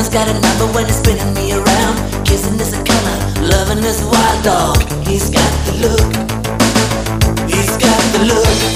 Love's got a number when it's spinning me around. Kissing is a color, loving is a wild dog. He's got the look, he's got the look.